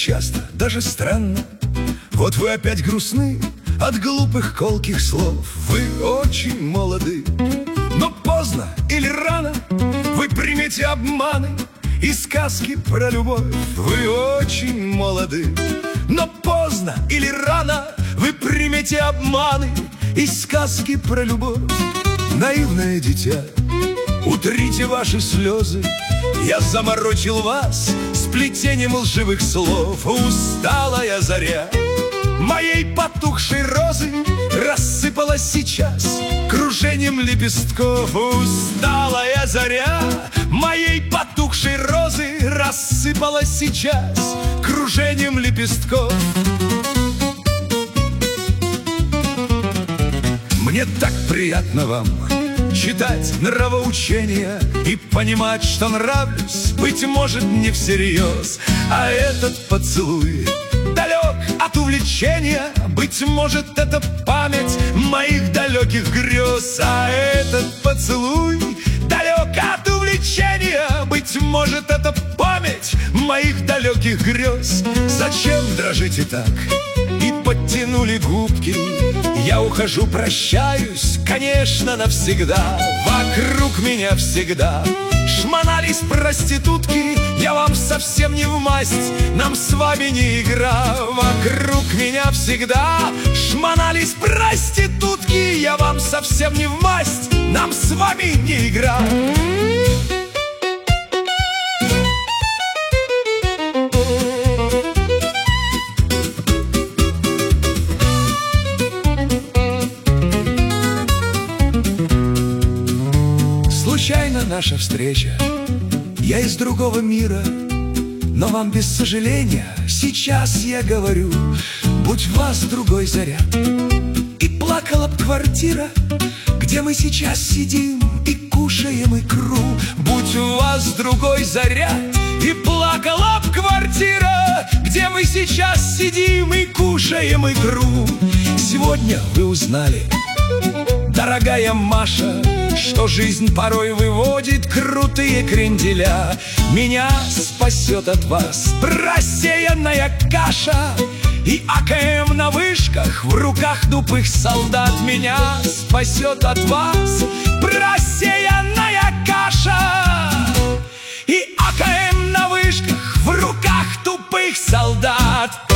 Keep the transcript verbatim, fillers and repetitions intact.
часто, даже странно. Вот вы опять грустны от глупых колких слов. Вы очень молоды, но поздно или рано вы примете обманы и сказки про любовь. Вы очень молоды, но поздно или рано вы примете обманы и сказки про любовь. Наивное дитя, утрите ваши слезы. Я заморочил вас сплетением лживых слов. Усталая заря моей потухшей розы рассыпалась сейчас кружением лепестков. Усталая заря моей потухшей розы рассыпалась сейчас кружением лепестков. Мне так приятно вам читать нравоучения и понимать, что нравлюсь, быть может, не всерьез. А этот поцелуй далек от увлечения, быть может, это память моих далеких грез. А этот поцелуй далек от увлечения, быть может, это память моих далеких грез. Зачем дрожите так и подтянули губки? Я ухожу, прощаюсь, конечно, навсегда. Вокруг меня всегда шмонались проститутки. Я вам совсем не вмасть, нам с вами не игра. Вокруг меня всегда шмонались проститутки. Я вам совсем не вмасть, нам с вами не игра. Случайно наша встреча, я из другого мира, но вам без сожаления сейчас я говорю: будь в вас другой заряд, и плакала б квартира, где мы сейчас сидим и кушаем икру. Будь у вас другой заряд, и плакала б квартира, где мы сейчас сидим и кушаем икру. Сегодня вы узнали, дорогая Маша, что жизнь порой выводит крутые кренделя. Меня спасет от вас рассеянная каша и АКМ на вышках в руках тупых солдат. Меня спасет от вас рассеянная каша и АКМ на вышках в руках тупых солдат.